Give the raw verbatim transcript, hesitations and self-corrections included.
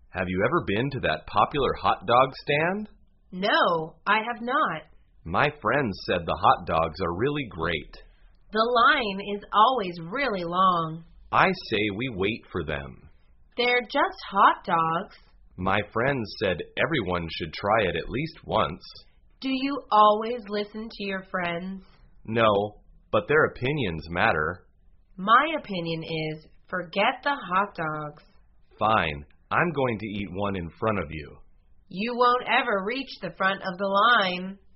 Have you ever been to that popular hot dog stand? No, I have not. My friends said the hot dogs are really great. The line is always really long. I say we wait for them. They're just hot dogs. My friends said everyone should try it at least once. Do you always listen to your friends? No, but their opinions matter. My opinion is, forget the hot dogs. Fine, I'm going to eat one in front of you. You won't ever reach the front of the line.